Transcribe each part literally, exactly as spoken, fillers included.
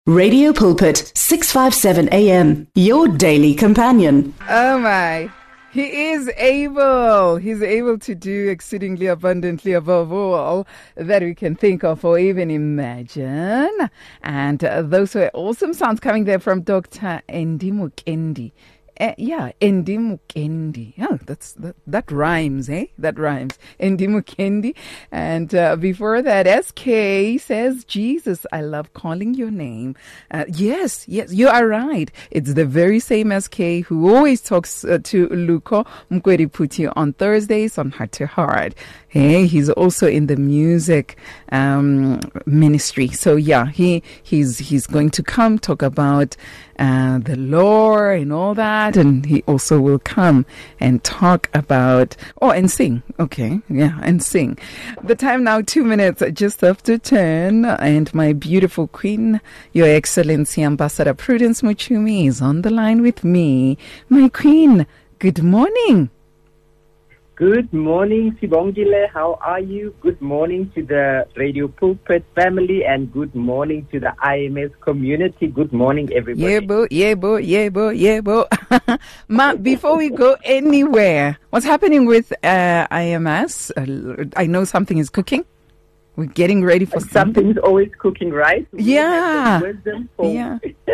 Radio Pulpit, six fifty-seven A M, your daily companion. Oh my, he is able, he's able to do exceedingly abundantly above all that we can think of or even imagine. And uh, those were awesome sounds coming there from Doctor Andy Mukendi. Uh, yeah, Andy Mukendi. Oh, that's, that, that rhymes, eh? That rhymes. Andy Mukendi. And uh, before that, S K says, Jesus, I love calling your name. Uh, yes, yes, you are right. It's the very same S K who always talks uh, to Luko Mkweriputi on Thursdays on Heart to Heart. Hey, he's also in the music um, ministry. So yeah, he he's he's going to come talk about uh, the lore and all that, and he also will come and talk about oh and sing. Okay, yeah, and sing. The time now two minutes just after ten, and my beautiful queen, Your Excellency Ambassador Prudence Muchumi, is on the line with me. My queen, good morning. Good morning, Sibongile. How are you? Good morning to the Radio Pulpit family, and good morning to the I M S community. Good morning, everybody. Yeah, boo, yeah, boo, yeah, boo, yeah, boo. Ma, before we go anywhere, what's happening with uh, I M S? Uh, I know something is cooking. We're getting ready for something. Something's always cooking, right? We yeah. Have the wisdom for yeah.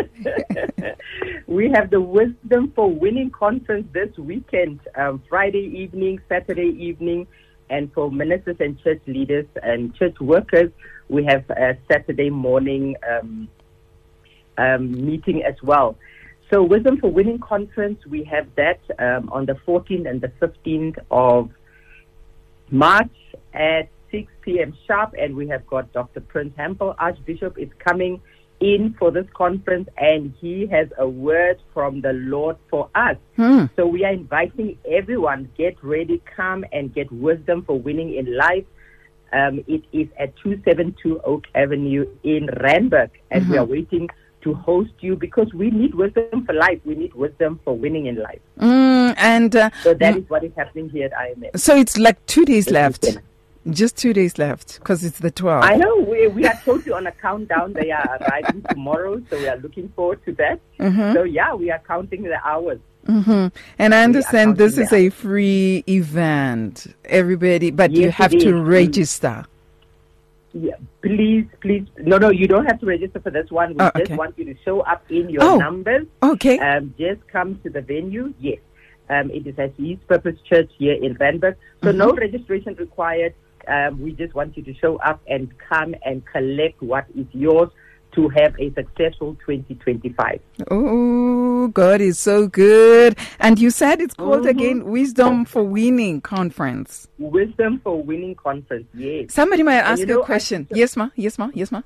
We have the Wisdom for Winning conference this weekend, um, Friday evening, Saturday evening, and for ministers and church leaders and church workers, we have a Saturday morning um, um, meeting as well. So Wisdom for Winning conference, we have that um, on the fourteenth and the fifteenth of March at six p.m. sharp, and we have got Doctor Prince Hampel, Archbishop, is coming in for this conference, and he has a word from the Lord for us. Hmm. So we are inviting everyone, get ready, come and get wisdom for winning in life. Um, it is at two seventy-two Oak Avenue in Randburg, and mm-hmm. we are waiting to host you because we need wisdom for life. We need wisdom for winning in life. Mm, and uh, so that mm, is what is happening here at I M S. So it's like two days this left. Weekend. Just two days left because it's the twelfth. I know. We we are totally on a countdown. They are arriving tomorrow, so we are looking forward to that. Mm-hmm. So, yeah, we are counting the hours. Mm-hmm. And I understand this is a free event, everybody, but yes, you have to register. Yeah, please, please. No, no, you don't have to register for this one. We oh, okay. just want you to show up in your oh, numbers. Okay. Um, just come to the venue. Yes. Um, it is at East Purpose Church here in Randburg. So mm-hmm. no registration required. Um, we just want you to show up and come and collect what is yours to have a successful twenty twenty-five. Oh, God is so good. And you said it's called mm-hmm. again Wisdom for Winning Conference. Wisdom for Winning Conference, yes. Somebody might ask you, know, a question. Archbishop, yes, ma. Yes, ma. Yes, ma.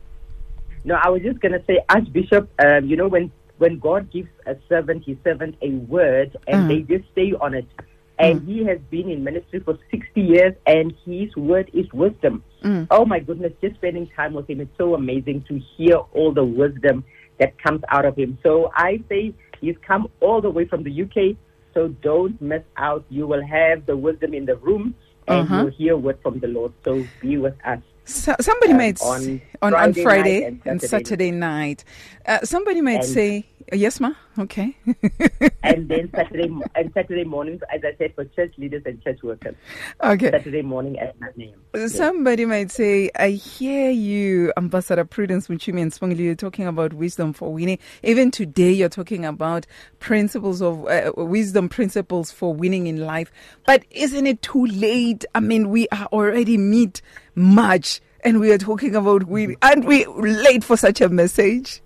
No, I was just going to say, Archbishop, um, you know, when, when God gives a servant, his servant, a word, and mm. they just stay on it. And mm. he has been in ministry for sixty years, and his word is wisdom. Mm. Oh, my goodness, just spending time with him, it's so amazing to hear all the wisdom that comes out of him. So I say he's come all the way from the U K, so don't miss out. You will have the wisdom in the room, and uh-huh. you'll hear word from the Lord. So be with us. So, somebody um, might on, on, Friday on Friday and Saturday, and Saturday night. Uh, somebody might and say, yes, ma. Okay. and then Saturday and Saturday mornings, as I said, for church leaders and church workers. Okay. Saturday morning at nine a.m. Somebody yes. might say, I hear you, Ambassador Prudence Muchumi and Spongile, you're talking about wisdom for winning. Even today, you're talking about principles of uh, wisdom principles for winning in life. But isn't it too late? I mean, we are already mid March, and we are talking about winning. Aren't we late for such a message?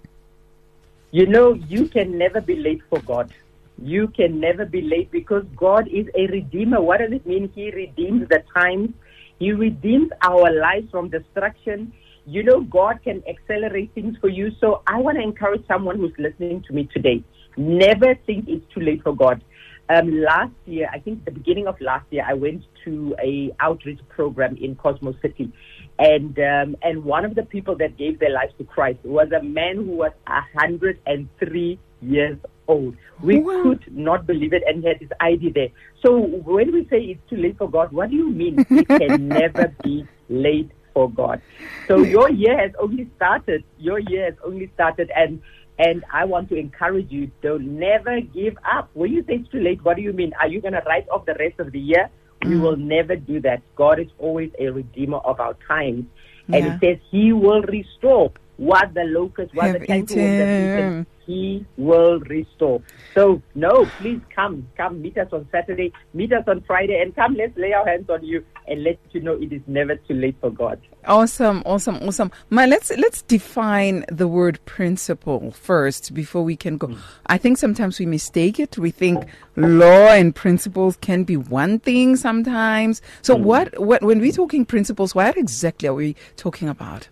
You know, you can never be late for God. You can never be late because God is a redeemer. What does it mean? He redeems the times. He redeems our lives from destruction. You know, God can accelerate things for you. So I want to encourage someone who's listening to me today. Never think it's too late for God. Um, last year, I think the beginning of last year, I went to a outreach program in Cosmos City. And um, and one of the people that gave their lives to Christ was a man who was one hundred three years old. We wow. could not believe it, and he had his I D there. So when we say it's too late for God, what do you mean? It can never be late for God. So your year has only started. Your year has only started, and and I want to encourage you: don't never give up. When you say it's too late, what do you mean? Are you going to write off the rest of the year? We will never do that. God is always a redeemer of our times. And Yeah. it says he will restore what the locusts, what Have the cankerworms eaten. have eaten. He will restore. So, no, please come. Come meet us on Saturday. Meet us on Friday. And come, let's lay our hands on you and let you know it is never too late for God. Awesome, awesome, awesome. Ma, let's let's define the word principle first before we can go. Mm. I think sometimes we mistake it. We think law and principles can be one thing sometimes. So mm. what, what when we're talking principles, what exactly are we talking about?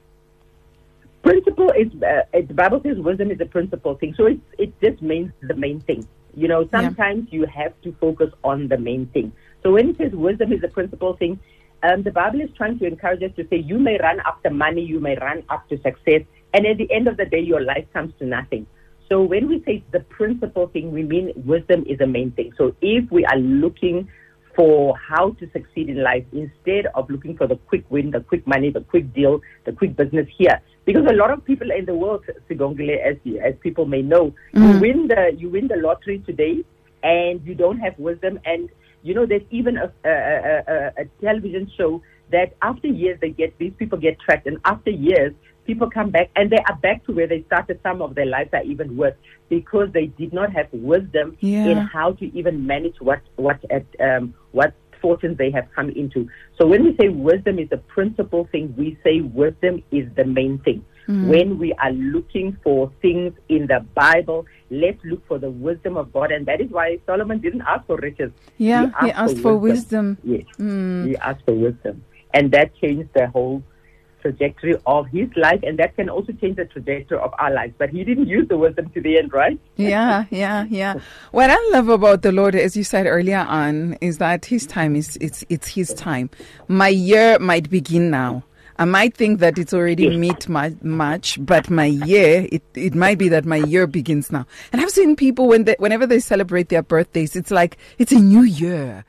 Principle is, uh, the Bible says wisdom is a principal thing. So it, it just means the main thing. You know, sometimes yeah. you have to focus on the main thing. So when it says wisdom is a principal thing, um, the Bible is trying to encourage us to say you may run after money, you may run after success, and at the end of the day, your life comes to nothing. So when we say the principal thing, we mean wisdom is the main thing. So if we are looking for how to succeed in life, instead of looking for the quick win, the quick money, the quick deal, the quick business here, because a lot of people in the world, Sigongile, as as people may know, mm. you win the you win the lottery today, and you don't have wisdom. And you know, there's even a a, a, a television show that after years they get these people get tracked, and after years people come back and they are back to where they started. Some of their lives are even worse because they did not have wisdom yeah. in how to even manage what what at um, what fortunes they have come into. So when we say wisdom is the principal thing, we say wisdom is the main thing. Mm. When we are looking for things in the Bible, let's look for the wisdom of God. And that is why Solomon didn't ask for riches. Yeah, he asked, he asked for, for wisdom. wisdom. Yes, mm. he asked for wisdom. And that changed the whole trajectory of his life, and that can also change the trajectory of our lives. But he didn't use the wisdom to the end, right? Yeah, yeah, yeah. What I love about the Lord, as you said earlier on, is that his time is it's it's his time. My year might begin now. I might think that it's already yes. mid March, but my year, it, it might be that my year begins now. And I've seen people, when they, whenever they celebrate their birthdays, it's like, it's a new year.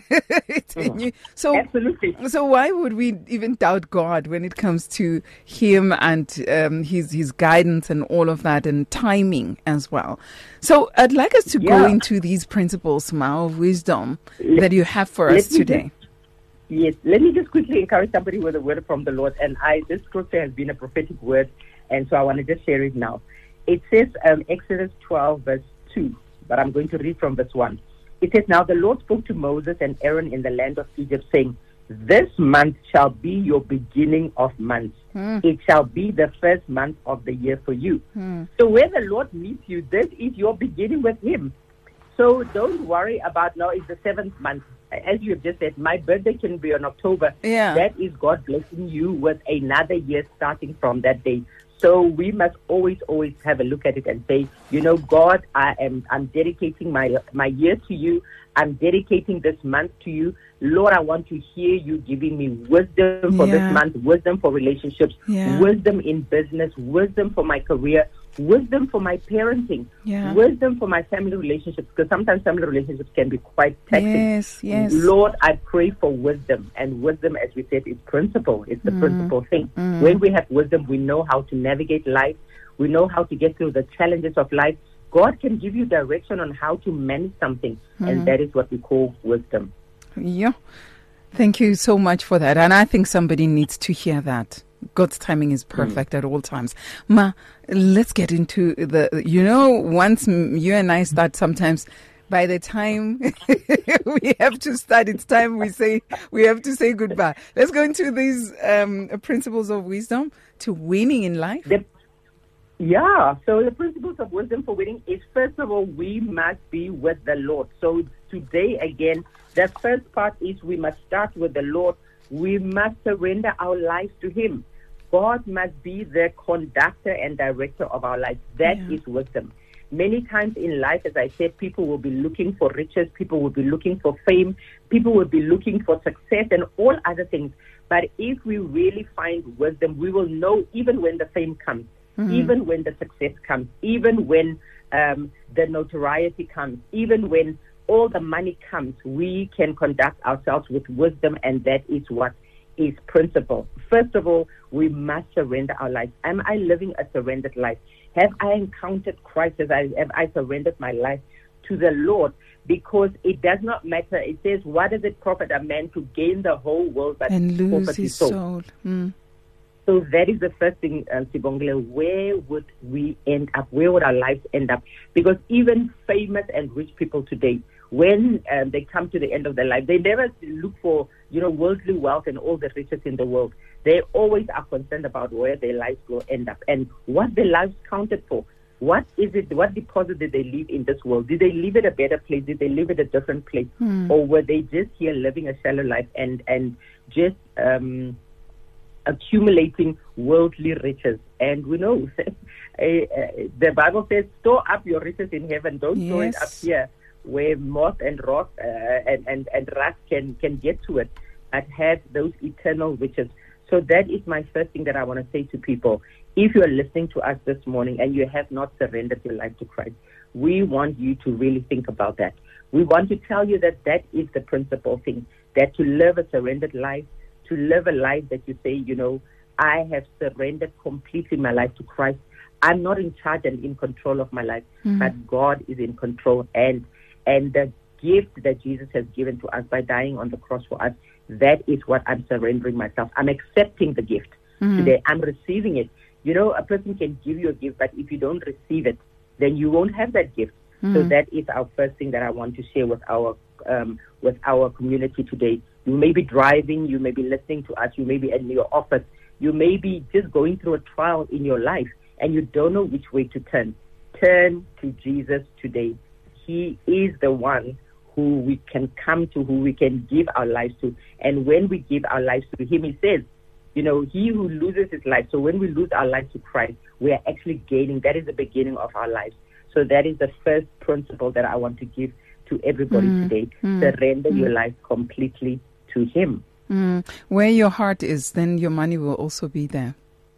it's mm. a new, so, Absolutely. So why would we even doubt God when it comes to him and um, his, his guidance and all of that, and timing as well? So I'd like us to yeah. go into these principles, Ma, of wisdom let, that you have for us today. Yes, let me just quickly encourage somebody with a word from the Lord. And I, this scripture has been a prophetic word, and so I want to just share it now. It says, um, Exodus twelve, verse two, but I'm going to read from verse one. It says, Now the Lord spoke to Moses and Aaron in the land of Egypt, saying, This month shall be your beginning of months. Mm. It shall be the first month of the year for you. Mm. So where the Lord meets you, this is your beginning with him. So don't worry about now it's the seventh month. As you have just said, my birthday can be on October. Yeah. That is God blessing you with another year starting from that day. So we must always, always have a look at it and say, you know, God, I am I'm dedicating my my year to you. I'm dedicating this month to you. Lord, I want to hear you giving me wisdom for yeah. this month, wisdom for relationships, yeah. wisdom in business, wisdom for my career, wisdom for my parenting, yeah. wisdom for my family relationships, because sometimes family relationships can be quite taxing. Yes, yes. Lord, I pray for wisdom. And wisdom, as we said, is principle. It's the mm. principal thing. Mm. When we have wisdom, we know how to navigate life. We know how to get through the challenges of life. God can give you direction on how to manage something, mm. and that is what we call wisdom. Yeah. Thank you so much for that. And I think somebody needs to hear that. God's timing is perfect mm. at all times. Ma, let's get into the, you know, once you and I start, sometimes by the time we have to start, it's time we say, we have to say goodbye. Let's go into these um, principles of wisdom to winning in life. The, yeah. So the principles of wisdom for winning is, first of all, we must be with the Lord. So today, again, the first part is we must start with the Lord. We must surrender our lives to him. God must be the conductor and director of our lives. That yeah. is wisdom. Many times in life, as I said, people will be looking for riches, people will be looking for fame, people will be looking for success and all other things. But if we really find wisdom, we will know even when the fame comes, mm-hmm. even when the success comes, even when um, the notoriety comes, even when all the money comes, we can conduct ourselves with wisdom, and that is what is principle. First of all, we must surrender our life. Am I living a surrendered life? Have I encountered Christ? Have I, have I surrendered my life to the Lord? Because it does not matter. It says, what does it profit a man to gain the whole world but and lose forfeit his soul? soul? Mm. So that is the first thing, um, Sibongile. Where would we end up? Where would our lives end up? Because even famous and rich people today, when um, they come to the end of their life, they never look for, you know, worldly wealth and all the riches in the world. They always are concerned about where their lives will end up and what their lives counted for. What is it? What deposit did they leave in this world? Did they live at a better place? Did they live at a different place? Hmm. Or were they just here living a shallow life and, and just um, accumulating worldly riches? And we know the Bible says, store up your riches in heaven. Don't store it Yes. up here where moth and rot uh, and, and, and rust can, can get to it, but have those eternal riches. So that is my first thing that I want to say to people. If you are listening to us this morning and you have not surrendered your life to Christ, we want you to really think about that. We want to tell you that that is the principal thing, that to live a surrendered life, to live a life that you say, you know, I have surrendered completely my life to Christ. I'm not in charge and in control of my life, mm-hmm. but God is in control. And and the gift that Jesus has given to us by dying on the cross for us, that is what I'm surrendering myself. I'm accepting the gift mm-hmm. today. I'm receiving it. You know, a person can give you a gift, but if you don't receive it, then you won't have that gift. Mm-hmm. So that is our first thing that I want to share with our um, with our community today. You may be driving, you may be listening to us, you may be in your office, you may be just going through a trial in your life, and you don't know which way to turn. Turn to Jesus today. He is the one who we can come to, who we can give our lives to. And when we give our lives to Him, He says, you know, he who loses his life. So when we lose our life to Christ, we are actually gaining. That is the beginning of our lives. So that is the first principle that I want to give to everybody mm, today. Mm, Surrender mm. your life completely to Him. Mm. Where your heart is, then your money will also be there.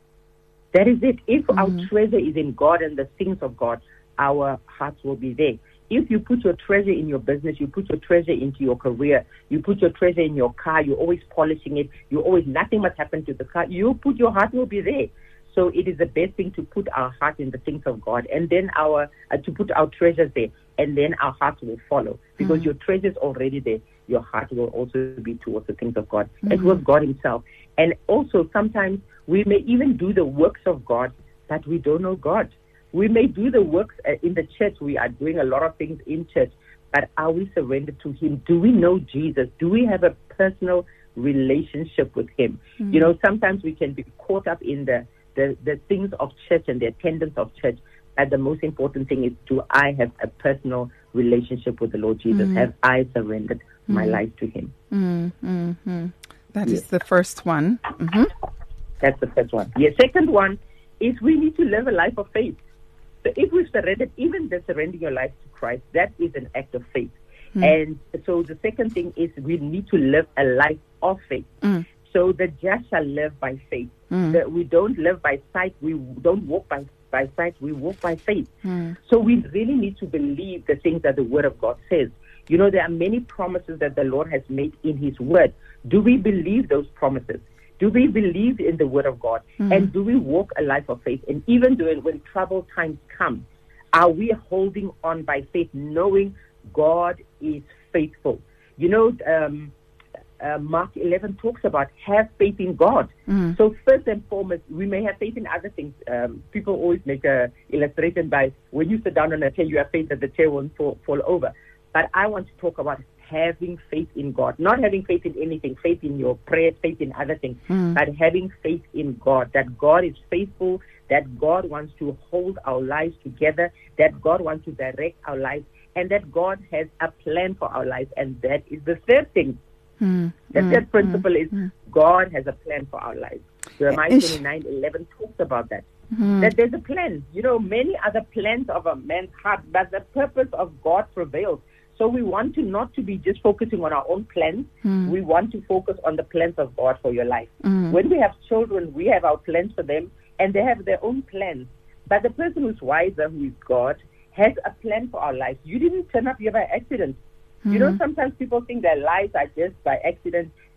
That is it. If mm. our treasure is in God and the things of God, our hearts will be there. If you put your treasure in your business, you put your treasure into your career, you put your treasure in your car, you're always polishing it, you always, nothing must happen to the car, you put your heart will be there. So it is the best thing to put our heart in the things of God, and then our, uh, to put our treasures there, and then our hearts will follow. Because mm. your treasure is already there, your heart will also be towards the things of God, mm. and towards God Himself. And also sometimes we may even do the works of God, but we don't know God. We may do the works uh, in the church. We are doing a lot of things in church, but are we surrendered to Him? Do we know Jesus? Do we have a personal relationship with Him? Mm. You know, sometimes we can be caught up in the, the, the things of church and the attendance of church, but the most important thing is, do I have a personal relationship with the Lord Jesus? Mm. Have I surrendered mm. my life to Him? Mm. Mm-hmm. That yes. is the first one. Mm-hmm. That's the first one. The second one is we need to live a life of faith. So if we've surrendered, even the surrendering your life to Christ, that is an act of faith. Mm. And so the second thing is we need to live a life of faith. Mm. So the just shall live by faith. Mm. That we don't live by sight, we don't walk by, by sight, we walk by faith. Mm. So we really need to believe the things that the Word of God says. You know, there are many promises that the Lord has made in His Word. Do we believe those promises? Do we believe in the Word of God? Mm. And do we walk a life of faith? And even doing, when troubled times come, are we holding on by faith, knowing God is faithful? You know, um, uh, Mark eleven talks about have faith in God. Mm. So first and foremost, we may have faith in other things. Um, people always make a illustration by when you sit down on a chair, you have faith that the chair won't fall, fall over. But I want to talk about having faith in God, not having faith in anything, faith in your prayers, faith in other things, mm. but having faith in God, that God is faithful, that God wants to hold our lives together, that God wants to direct our lives, and that God has a plan for our lives. And that is the third thing. Mm. The mm. third principle mm. is mm. God has a plan for our lives. Jeremiah twenty-nine eleven talks about that. Mm. That there's a plan. You know, many other plans of a man's heart, but the purpose of God prevails. So we want to not to be just focusing on our own plans. Mm. We want to focus on the plans of God for your life. Mm. When we have children, we have our plans for them, and they have their own plans. But the person who's wiser, who is God, has a plan for our lives. You didn't turn up here by accident. Mm. You know, sometimes people think their lives are just by accident.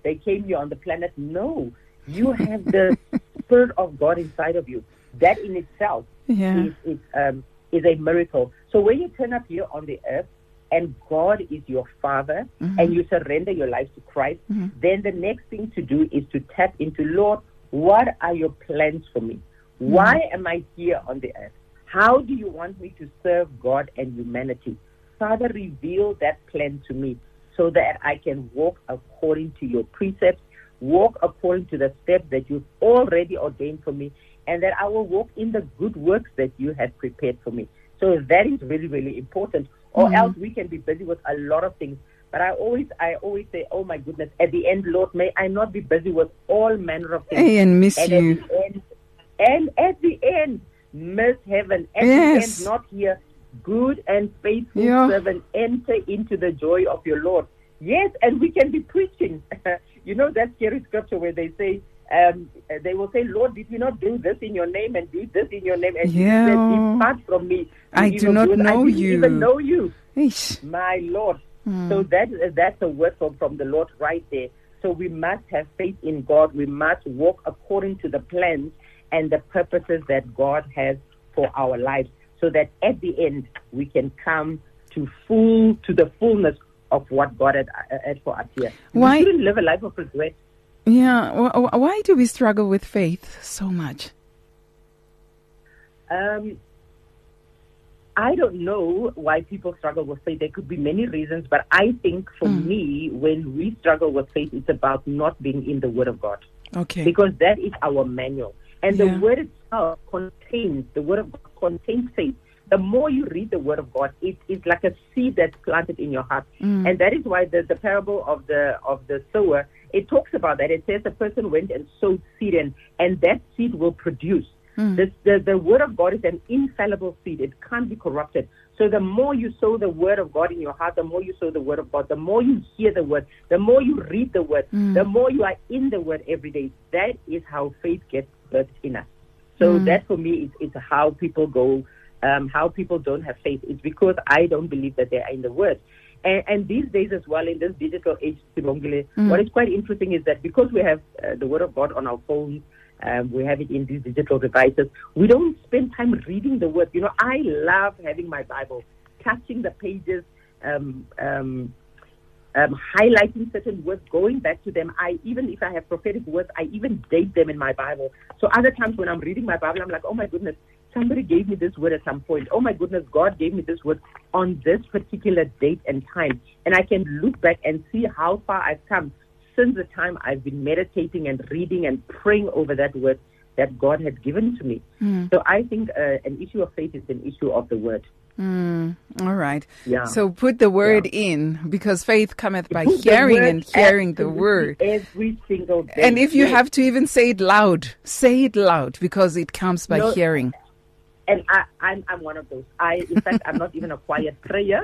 they came here on the planet. No, you have the Spirit of God inside of you. That in itself yeah. is, is, um, is a miracle. So when you turn up here on the earth and God is your Father mm-hmm. and you surrender your life to Christ, mm-hmm. then the next thing to do is to tap into, Lord, what are your plans for me? Mm-hmm. Why am I here on the earth? How do you want me to serve God and humanity? Father, reveal that plan to me so that I can walk according to your precepts, walk according to the steps that you've already ordained for me, and that I will walk in the good works that you have prepared for me. So that is really, really important. Or mm-hmm. else we can be busy with a lot of things. But I always I always say, oh my goodness, at the end, Lord, may I not be busy with all manner of things. Hey, and miss and you. At the end, and at the end, miss heaven. At yes. the end, not here. Good and faithful yeah. servant, enter into the joy of your Lord. Yes, and we can be preaching. You know that scary scripture where they say, um, they will say, Lord, did we not do this in your name and do this in your name? And yeah. you said, depart from me. I do not do know I didn't you. even know you. Eesh. My Lord. Hmm. So that that's a word from, from the Lord right there. So we must have faith in God. We must walk according to the plans and the purposes that God has for our lives, so that at the end we can come to full to the fullness of what God had, had for us here. Why? We shouldn't live a life of regret. Yeah. Why do we struggle with faith so much? Um, I don't know why people struggle with faith. There could be many reasons, but I think for mm. me, when we struggle with faith, it's about not being in the Word of God. Okay. Because that is our manual. And yeah. the Word itself contains, the Word of God contains faith. The more you read the Word of God, it is like a seed that's planted in your heart. Mm. And that is why the, the parable of the of the sower, it talks about that. It says the person went and sowed seed, and, and that seed will produce. Mm. This, the, the Word of God is an infallible seed. It can't be corrupted. So the more you sow the Word of God in your heart, the more you sow the Word of God, the more you hear the Word, the more you read the Word, mm. the more you are in the Word every day. That is how faith gets birthed in us. So mm. that for me is, is how people go, um, how people don't have faith. It's because I don't believe that they are in the Word. And, and these days as well, in this digital age, Sibongile, mm. what is quite interesting is that because we have uh, the Word of God on our phones, Um, we have it in these digital devices, we don't spend time reading the Word. You know, I love having my Bible, touching the pages, um, um, um, highlighting certain words, going back to them. I even if I have prophetic words, I even date them in my Bible. So other times when I'm reading my Bible, I'm like, oh my goodness, somebody gave me this word at some point. Oh my goodness, God gave me this word on this particular date and time. And I can look back and see how far I've come since the time I've been meditating and reading and praying over that word that God had given to me. Mm. So I think uh, an issue of faith is an issue of the word. Mm. All right. Yeah. So put the word yeah. in, because faith cometh by put hearing and hearing the word. Every single day. And if you yes. have to even say it loud, say it loud, because it comes by no, hearing. And I, I'm, I'm one of those. I, in fact, I'm not even a quiet prayer.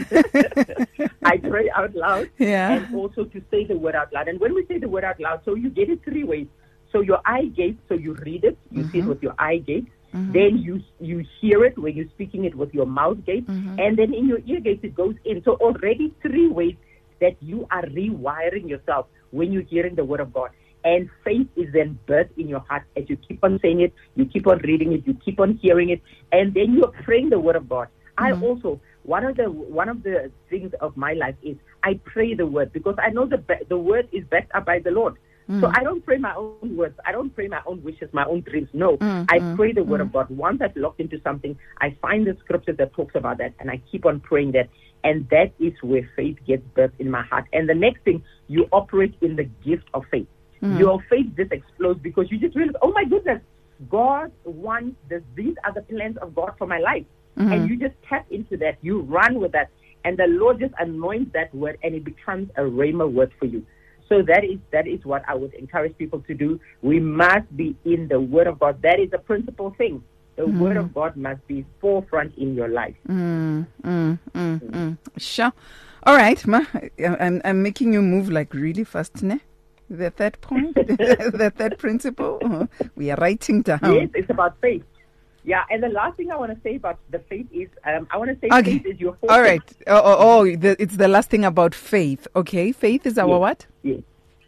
I pray out loud, yeah. and also to say the word out loud. And when we say the word out loud, so you get it three ways. So your eye gate, so you read it, you mm-hmm. see it with your eye gate. Mm-hmm. Then you you hear it when you're speaking it with your mouth gate. Mm-hmm. And then in your ear gate, it goes in. So already three ways that you are rewiring yourself when you're hearing the word of God. And faith is then birthed in your heart as you keep on saying it, you keep on reading it, you keep on hearing it, and then you're praying the word of God. Mm-hmm. I also, one of the one of the things of my life is I pray the word, because I know the the word is backed up by the Lord. Mm-hmm. So I don't pray my own words. I don't pray my own wishes, my own dreams. No, mm-hmm. I pray the word mm-hmm. of God. Once I've locked into something, I find the scripture that talks about that, and I keep on praying that. And that is where faith gets birthed in my heart. And the next thing, you operate in the gift of faith. Mm. Your faith just explodes because you just realize, oh my goodness, God wants this. These are the plans of God for my life. Mm-hmm. And you just tap into that. You run with that. And the Lord just anoints that word, and it becomes a rhema word for you. So that is that is what I would encourage people to do. We must be in the word of God. That is a principal thing. The mm. word of God must be forefront in your life. Mm, mm, mm, mm. Sure. All right, Ma. I'm, I'm making you move like really fast, ne? The third point, the third principle, uh, we are writing down. Yes, it's about faith. Yeah, and the last thing I want to say about the faith is, um, I want to say okay. faith is your All right. Oh, oh, oh the, it's the last thing about faith. Okay, faith is our yes. what? Yes.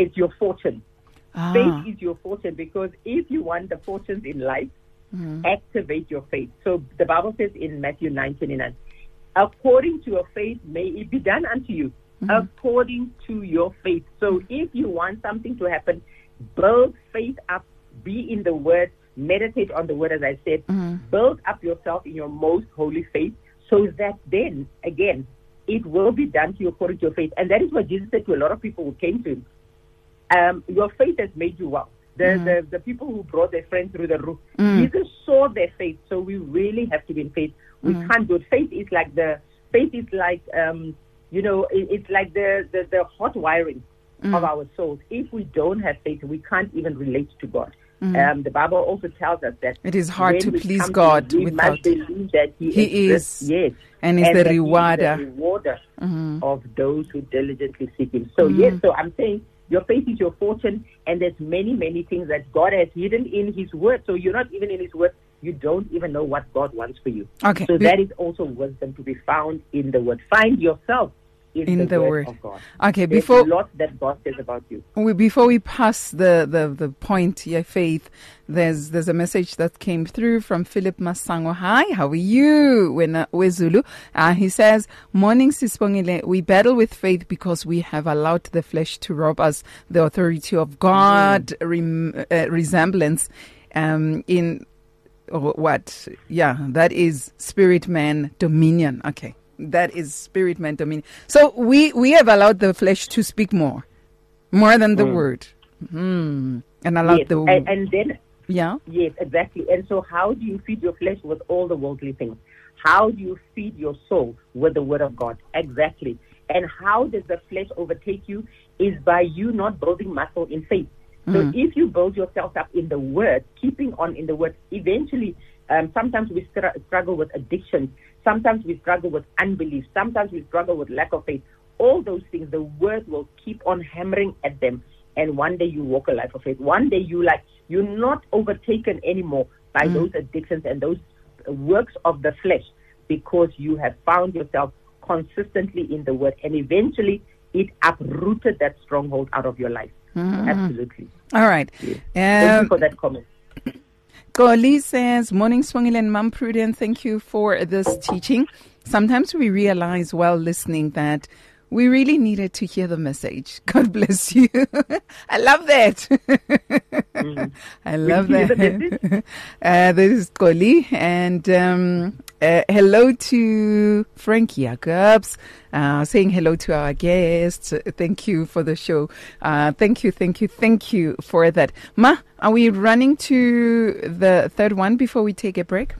it's your fortune. Ah. Faith is your fortune, because if you want the fortunes in life, Mm. activate your faith. So the Bible says in Matthew nine twenty-nine, according to your faith may it be done unto you, Mm-hmm. according to your faith. So if you want something to happen, build faith up, be in the Word, meditate on the Word, as I said, Mm-hmm. build up yourself in your most holy faith, so that then, again, it will be done to you according to your faith. And that is what Jesus said to a lot of people who came to him. Um, your faith has made you well. The, Mm. the the people who brought their friends through the roof, Mm. Jesus saw their faith. So we really have to be in faith. We Mm. can't do it. Faith is like the faith is like um, you know, it, it's like the, the, the hot wiring Mm. of our souls. If we don't have faith, we can't even relate to God. Mm. Um, the Bible also tells us that It is hard when to we please come God to him, we without- must believe that He, He exists, is, yes, and is the that He rewarder. is the rewarder Mhm. of those who diligently seek Him. So Mm. yes, so I'm saying your faith is your fortune, and there's many, many things that God has hidden in His Word. So you're not even in His Word. You don't even know what God wants for you. Okay. So Be- that is also wisdom to be found in the Word. Find yourself in, In the, the Word, Word. of God. Okay, There's before- a lot that God says about you. We, before we pass the, the, the point here, Faith, there's there's a message that came through from Philip Masango. Hi, how are you? Wena Wezulu. Uh, he says, Morning Sisbongile, we battle with faith because we have allowed the flesh to rob us the authority of God Mm. rem, uh, resemblance um, in or what? Yeah, that is spirit man dominion. Okay. That is spirit man dominion. So we, we have allowed the flesh to speak more, more than the Mm. word. Mm. And allowed Yes, the and, and then yeah. yes, exactly. And so how do you feed your flesh with all the worldly things? How do you feed your soul with the Word of God? Exactly. And how does the flesh overtake you? Is by you not building muscle in faith. So Mm. if you build yourself up in the Word, keeping on in the Word, eventually, um, sometimes we str- struggle with addiction. Sometimes we struggle with unbelief. Sometimes we struggle with lack of faith. All those things, the Word will keep on hammering at them. And one day you walk a life of faith. One day you like, you're not overtaken anymore by Mm. those addictions and those works of the flesh, because you have found yourself consistently in the Word. And eventually it uprooted that stronghold out of your life. Mhm. Absolutely. All right. Yes. Thank Um, you for that comment. Goli says, Morning Swangile and Mum Prudence, thank you for this teaching. Sometimes we realize while listening that we really needed to hear the message. God bless you. I love that. Mm. I love hear the that. uh, this is Goli. And um, uh, hello to Frank Jacobs, uh, saying hello to our guests. Thank you for the show. Uh, thank you, thank you, thank you for that. Ma, are we running to the third one before we take a break?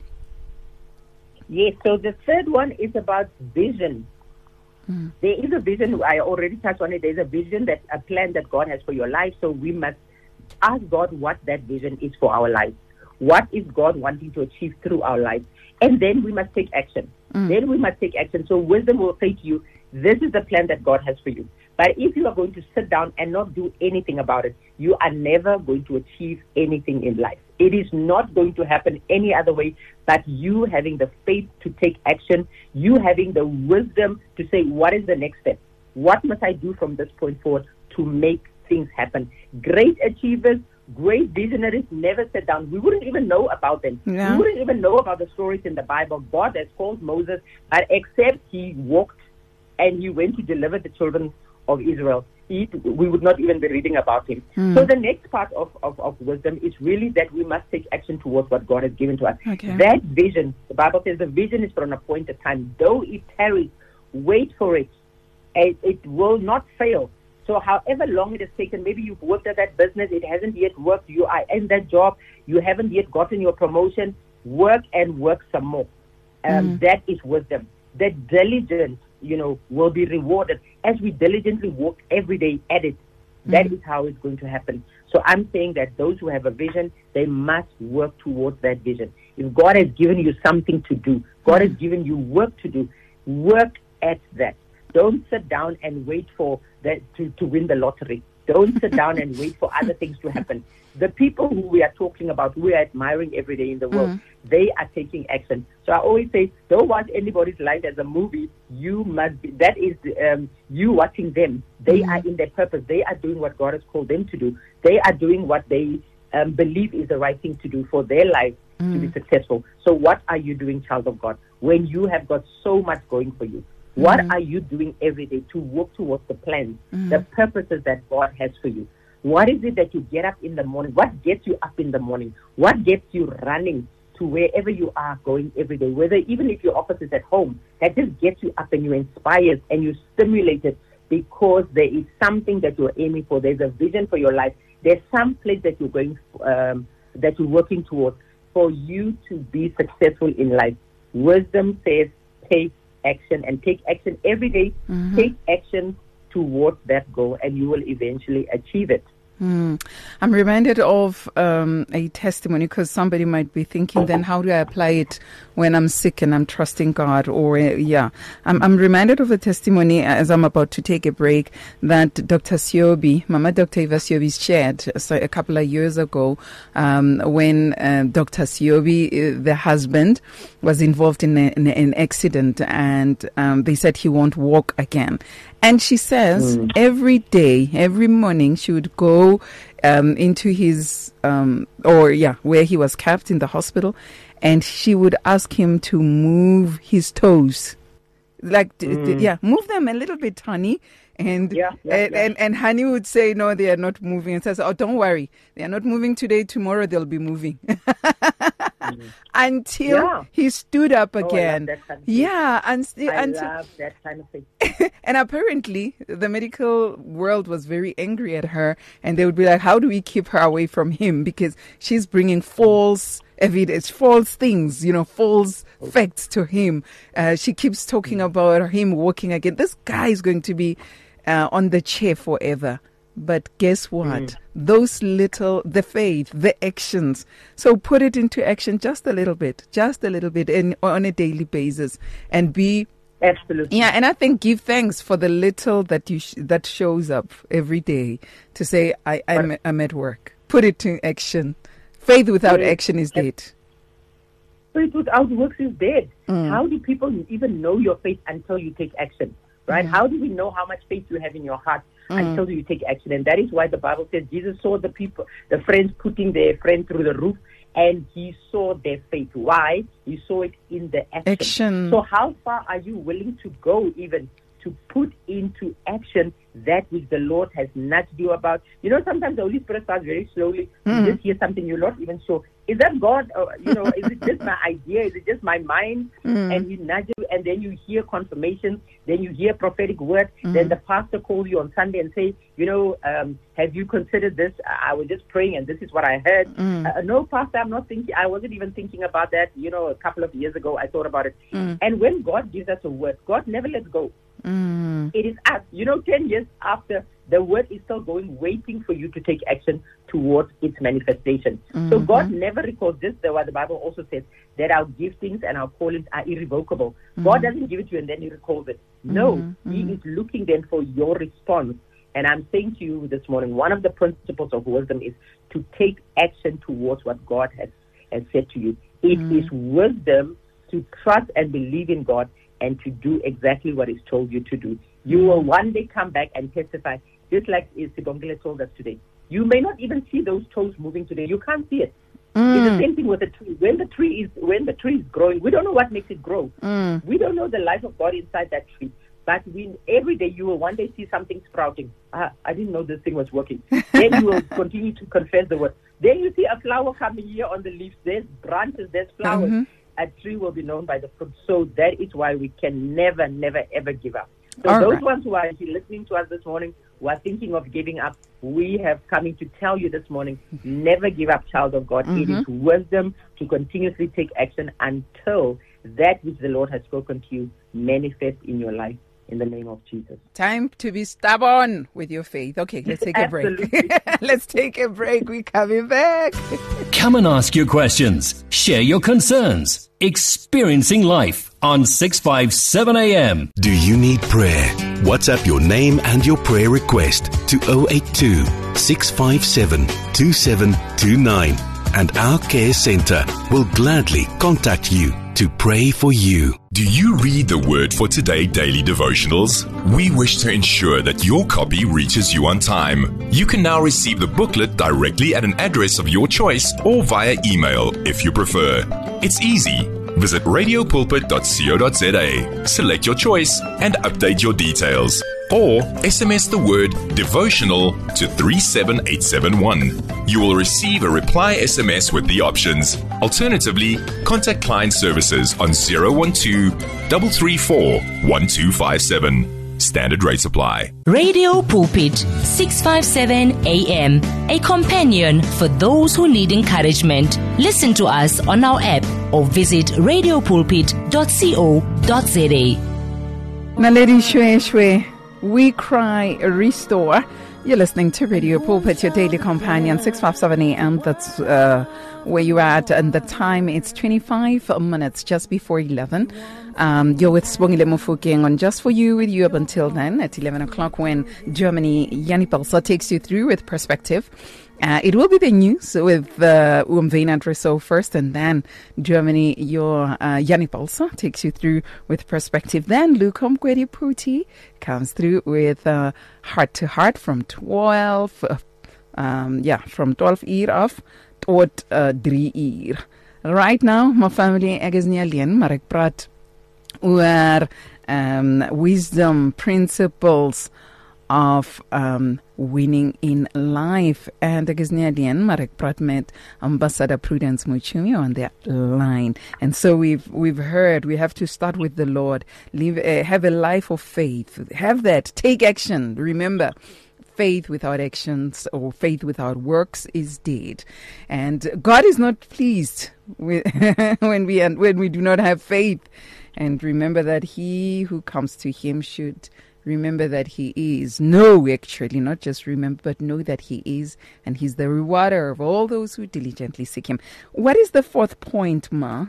Yes, so the third one is about vision. Mm. There is a vision. I already touched on it. There's a vision, that a plan that God has for your life. So we must ask God what that vision is for our lives. What is God wanting to achieve through our lives? And then we must take action. Mm. Then we must take action. So wisdom will say to you, this is the plan that God has for you. But if you are going to sit down and not do anything about it, you are never going to achieve anything in life. It is not going to happen any other way but you having the faith to take action, you having the wisdom to say, what is the next step? What must I do from this point forward to make things happen? Great achievers, great visionaries never sat down. We wouldn't even know about them. Yeah. We wouldn't even know about the stories in the Bible. God has called Moses, but except he walked and he went to deliver the children of Israel, he, we would not even be reading about him. Hmm. So the next part of, of, of wisdom is really that we must take action towards what God has given to us. Okay. That vision, the Bible says the vision is for an appointed time. Though it tarries, wait for it. It, it will not fail. So however long it has taken, maybe you've worked at that business, it hasn't yet worked, you are in that job, you haven't yet gotten your promotion, work and work some more. Um, Mm. That is wisdom. That diligence, you know, will be rewarded as we diligently work every day at it. That Mm. is how it's going to happen. So I'm saying that those who have a vision, they must work towards that vision. If God has given you something to do, God has given you work to do, work at that. Don't sit down and wait for that to, to win the lottery. Don't sit down and wait for other things to happen. The people who we are talking about, who we are admiring every day in the world, mm-hmm. they are taking action. So I always say, don't watch anybody's life as a movie. You must be, that is um, you watching them. They mm-hmm. are in their purpose. They are doing what God has called them to do. They are doing what they um, believe is the right thing to do for their life mm-hmm. to be successful. So what are you doing, child of God, when you have got so much going for you? What mm-hmm. are you doing every day to work towards the plans, mm-hmm. the purposes that God has for you? What is it that you get up in the morning? What gets you up in the morning? What gets you running to wherever you are going every day? Whether even if your office is at home, that just gets you up and you're inspired and you're stimulated because there is something that you're aiming for. There's a vision for your life. There's some place that you're going, um, that you're working towards for you to be successful in life. Wisdom says take action and take action every day. Mm-hmm. Take action towards that goal and you will eventually achieve it. Mm. I'm reminded of um, a testimony because somebody might be thinking, then how do I apply it when I'm sick and I'm trusting God? Or, uh, yeah, I'm, I'm reminded of a testimony as I'm about to take a break that Doctor Siobi, Mama Doctor Eva Siobi shared so a couple of years ago um, when uh, Doctor Siobi, uh, the husband, was involved in, a, in an accident and um, they said he won't walk again. And she says mm. every day, every morning, she would go um, into his, um, or yeah, where he was kept in the hospital, and she would ask him to move his toes. Like, mm. d- d- yeah, move them a little bit, honey. And, yeah, yeah, and, yeah. and and honey would say, no, they are not moving. And says, oh, don't worry. They are not moving today. Tomorrow they'll be moving. mm. Until yeah. he stood up again. Oh, I love that kind of yeah. And, st- I until, love that kind of thing. And apparently the medical world was very angry at her. And they would be like, how do we keep her away from him? Because she's bringing false evidence, false things, you know, false facts to him. Uh, she keeps talking about him walking again. This guy is going to be uh, on the chair forever. But guess what? Mm. Those little, the faith, the actions. So put it into action just a little bit, just a little bit in, on a daily basis and be. Absolutely. Yeah, and I think give thanks for the little that you sh- that shows up every day to say, I, I'm, I'm at work. Put it to action. Faith without faith, action is dead. Faith without works is dead. Mm. How do people even know your faith until you take action? Right? Mm. How do we know how much faith you have in your heart mm. until you take action? And that is why the Bible says Jesus saw the people, the friends putting their friend through the roof, and he saw their faith. Why? He saw it in the action. action. So how far are you willing to go even to put into action that which the Lord has nudged you about? You know, sometimes the Holy Spirit starts very slowly. Mm. You just hear something you're not even sure. Is that God? Or, you know, is it just my idea? Is it just my mind? Mm. And you nudge you, and then you hear confirmation. Then you hear prophetic word. Mm. Then the pastor calls you on Sunday and say, you know, um, have you considered this? I was just praying, and this is what I heard. Mm. Uh, no, pastor, I'm not thinking. I wasn't even thinking about that. You know, a couple of years ago, I thought about it. Mm. And when God gives us a word, God never lets go. Mm. It is us. You know, ten years after, the word is still going, waiting for you to take action towards its manifestation. Mm-hmm. So God never recalls this, what the Bible also says, that our giftings and our callings are irrevocable. Mm-hmm. God doesn't give it to you and then he recalls it. No, mm-hmm. he is looking then for your response. And I'm saying to you this morning, one of the principles of wisdom is to take action towards what God has, has said to you. It mm-hmm. is wisdom to trust and believe in God and to do exactly what He's told you to do. You mm-hmm. will one day come back and testify, just like Sibongile told us today. You may not even see those toes moving today. You can't see it. Mm. It's the same thing with the tree. When the tree is when the tree is growing, we don't know what makes it grow. Mm. We don't know the life of God inside that tree. But we, every day you will one day see something sprouting. Ah, I didn't know this thing was working. Then you will continue to confess the word. Then you see a flower coming here on the leaves. There's branches, there's flowers. Mm-hmm. A tree will be known by the fruit. So that is why we can never, never, ever give up. So All those right. ones who are listening to us this morning, who are thinking of giving up, we have coming to tell you this morning, never give up, child of God. Mm-hmm. It is wisdom to continuously take action until that which the Lord has spoken to you manifests in your life. In the name of Jesus. Time to be stubborn with your faith. Okay, let's take a break. Let's take a break. We're coming back. Come and ask your questions. Share your concerns. Experiencing Life on six fifty-seven A M. Do you need prayer? WhatsApp your name and your prayer request to zero eight two, six five seven, two seven two nine, and our care center will gladly contact you to pray for you. Do you read the Word for Today daily devotionals? We wish to ensure that your copy reaches you on time. You can now receive the booklet directly at an address of your choice or via email if you prefer. It's easy. Visit radio pulpit dot co dot za, select your choice and update your details. Or S M S the word devotional to three seven eight seven one. You will receive a reply S M S with the options. Alternatively, contact client services on zero one two, three three four, one two five seven. Standard rates apply. Radio Pulpit, six fifty-seven A M, a companion for those who need encouragement. Listen to us on our app or visit radio pulpit dot co dot za. Naledi Shwe Shwe, we cry restore. You're listening to Radio Pulpit, your daily companion, six fifty-seven A M. That's uh, where you're at. And the time, it's twenty-five minutes just before eleven. Um, you're with Sibongile Mofokeng on Just For You, with you up until then at eleven o'clock when Germany, Yanni Balsa takes you through with Perspective. Uh, it will be the news with uh, Umvena Dresso first, and then Germany, your uh, Yanni Balsa takes you through with Perspective. Then Lukom Kwedi Puti comes through with uh, Heart to Heart from twelve, uh, um, yeah, from twelve ear of tot uh, three ear. Right now, my family, Agaznialien, Marek Prat, where um, wisdom principles of um, winning in life. And Agaznialien, Marek Prat met Ambassador Prudence Muchumi on their line. And so we've we've heard we have to start with the Lord, live, uh, have a life of faith, have that, take action. Remember, faith without actions or faith without works is dead. And God is not pleased with when we when we do not have faith. And remember that he who comes to him should remember that he is. No, actually, not just remember, but know that he is. And he's the rewarder of all those who diligently seek him. What is the fourth point, Ma?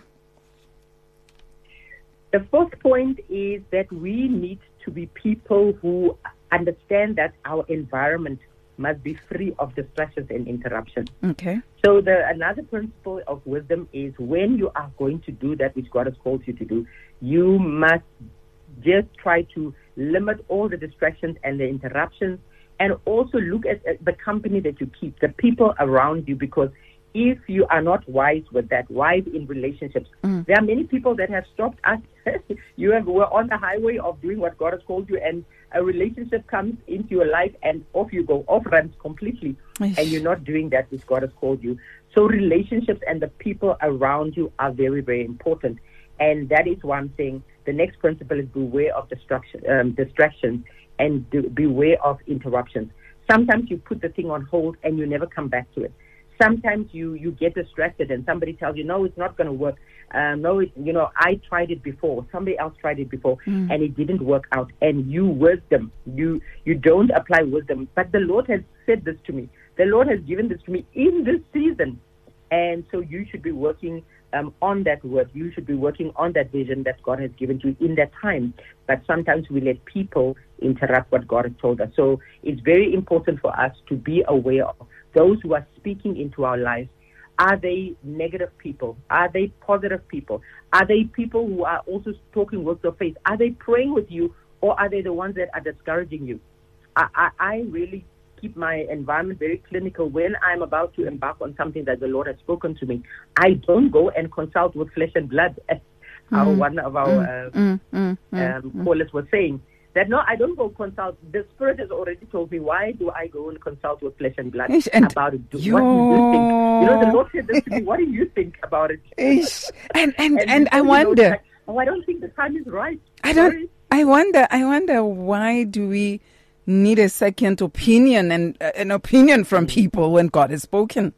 The fourth point is that we need to be people who understand that our environment must be free of distractions and interruptions. Okay. So the another principle of wisdom is when you are going to do that which God has called you to do, you must just try to limit all the distractions and the interruptions, and also look at, at the company that you keep, the people around you, because if you are not wise with that, wise in relationships, mm. there are many people that have stopped us. You have, were on the highway of doing what God has called you, and a relationship comes into your life and off you go, off ramps completely, Ish. and you're not doing that which God has called you. So relationships and the people around you are very, very important. And that is one thing. The next principle is beware of distraction, um, distractions and do, beware of interruptions. Sometimes you put the thing on hold and you never come back to it. Sometimes you, you get distracted and somebody tells you, no, it's not going to work. Uh, no, it, you know, I tried it before. Somebody else tried it before mm. and it didn't work out. And you wisdom, you, you don't apply wisdom. But the Lord has said this to me. The Lord has given this to me in this season. And so you should be working um, on that word. You should be working on that vision that God has given to you in that time. But sometimes we let people interrupt what God has told us. So it's very important for us to be aware of those who are speaking into our lives. Are they negative people? Are they positive people? Are they people who are also talking words of faith? Are they praying with you, or are they the ones that are discouraging you? I, I, I really keep my environment very clinical. When I'm about to embark on something that the Lord has spoken to me, I don't go and consult with flesh and blood, as mm. our, one of our mm, uh, mm, mm, um, mm, callers was saying. That no, I don't go consult. The Spirit has already told me. Why do I go and consult with flesh and blood Ish, and about it? Do, what do you think? You know, the Lord said this to me. What do you think about it? Ish. And and and, and I wonder. Know, like, oh, I don't think the time is right. I don't. Sorry. I wonder. I wonder why do we need a second opinion and uh, an opinion from people when God has spoken?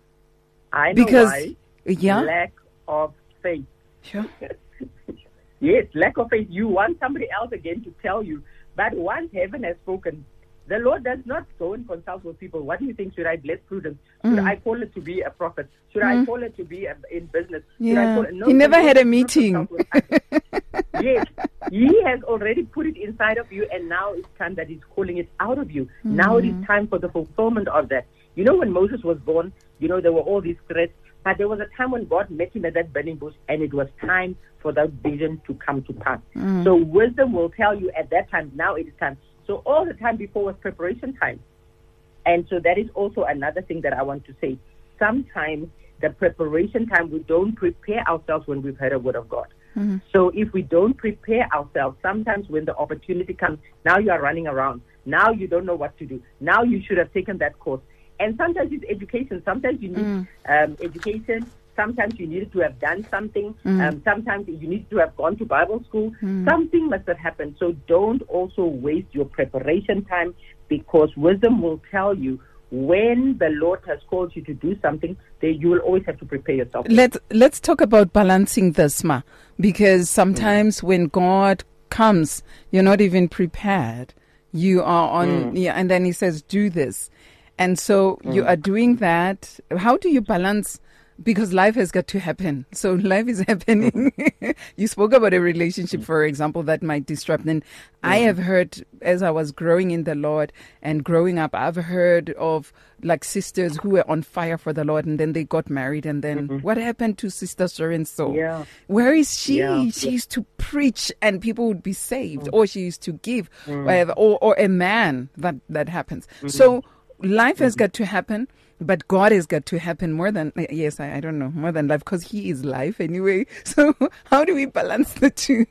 I know because, why. Yeah. Lack of faith. Sure. Yes, lack of faith. You want somebody else again to tell you. But once heaven has spoken, the Lord does not go and consult with people. What do you think? Should I bless Prudence? Should mm. I call it to be a prophet? Should mm. I call it to be a, in business? Yeah. Should I call it? No, he never had a meeting. He has already put it inside of you, and now it's time that He's calling it out of you. Mm-hmm. Now it is time for the fulfillment of that. You know, when Moses was born, you know, there were all these threats, but there was a time when God met him at that burning bush, and it was time for that vision to come to pass. Mm. So wisdom will tell you at that time, now it is time. So all the time before was preparation time. And so that is also another thing that I want to say. Sometimes the preparation time, we don't prepare ourselves when we've heard a word of God. Mm-hmm. So if we don't prepare ourselves, sometimes when the opportunity comes, now you are running around. Now you don't know what to do. Now you should have taken that course. And sometimes it's education. Sometimes you need mm. um, education. Sometimes you needed to have done something. Mm. Um, sometimes you need to have gone to Bible school. Mm. Something must have happened. So don't also waste your preparation time, because wisdom will tell you when the Lord has called you to do something, then you will always have to prepare yourself. Let's, let's talk about balancing this, Ma, because sometimes mm. when God comes, you're not even prepared. You are on, mm. yeah, and then He says, do this. And so mm. you are doing that. How do you balance? Because life has got to happen. So life is happening. You spoke about a relationship, for example, that might disrupt. And mm-hmm. I have heard, as I was growing in the Lord and growing up, I've heard of like sisters who were on fire for the Lord, and then they got married. And then mm-hmm. what happened to Sister so-and-so? Yeah. Where is she? Yeah. She used to preach and people would be saved, mm-hmm. or she used to give, mm-hmm. whatever, or, or a man that, that happens. Mm-hmm. So life has got to happen. But God has got to happen more than, yes, I, I don't know, more than life, because He is life anyway. So how do we balance the two?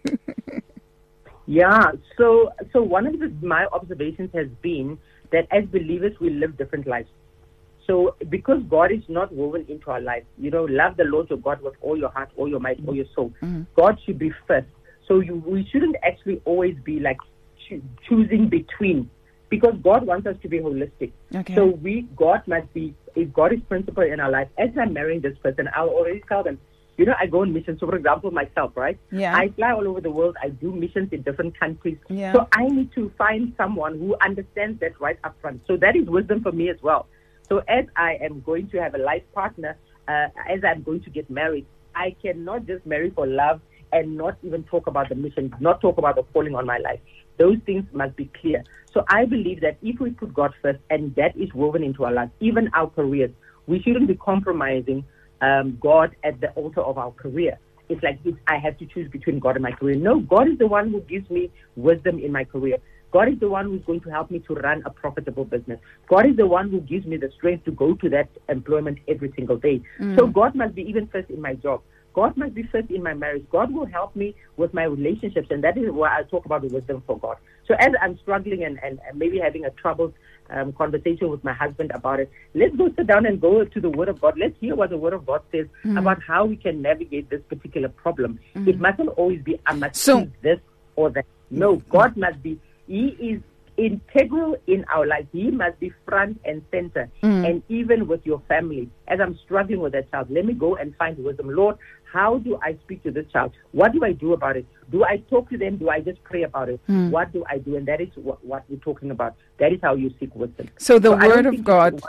Yeah, so so one of the, my observations has been that as believers, we live different lives. So because God is not woven into our life, you know, love the Lord your God with all your heart, all your might, all your soul. Mm-hmm. God should be first. So you, we shouldn't actually always be like cho- choosing between, because God wants us to be holistic. Okay. So we, God must be, if God is principal in our life, as I'm marrying this person, I'll already tell them, you know, I go on missions. So for example, myself, right? Yeah. I fly all over the world. I do missions in different countries. Yeah. So I need to find someone who understands that right up front. So that is wisdom for me as well. So as I am going to have a life partner, uh, as I'm going to get married, I cannot just marry for love and not even talk about the mission, not talk about the calling on my life. Those things must be clear. So I believe that if we put God first, and that is woven into our life, even our careers, we shouldn't be compromising um, God at the altar of our career. It's like if I have to choose between God and my career. No, God is the one who gives me wisdom in my career. God is the one who's going to help me to run a profitable business. God is the one who gives me the strength to go to that employment every single day. Mm. So God must be even first in my job. God must be first in my marriage. God will help me with my relationships, and that is why I talk about the wisdom for God. So as I'm struggling and, and, and maybe having a troubled um, conversation with my husband about it, let's go sit down and go to the Word of God. Let's hear what the Word of God says mm. about how we can navigate this particular problem. Mm. It mustn't always be, I must so, choose this or that. No, God must be, He is integral in our life. He must be front and center. Mm. And even with your family, as I'm struggling with that child, let me go and find wisdom. Lord, how do I speak to this child? What do I do about it? Do I talk to them? Do I just pray about it? Mm. What do I do? And that is what, what we're talking about. That is how you seek wisdom. So the so word of God,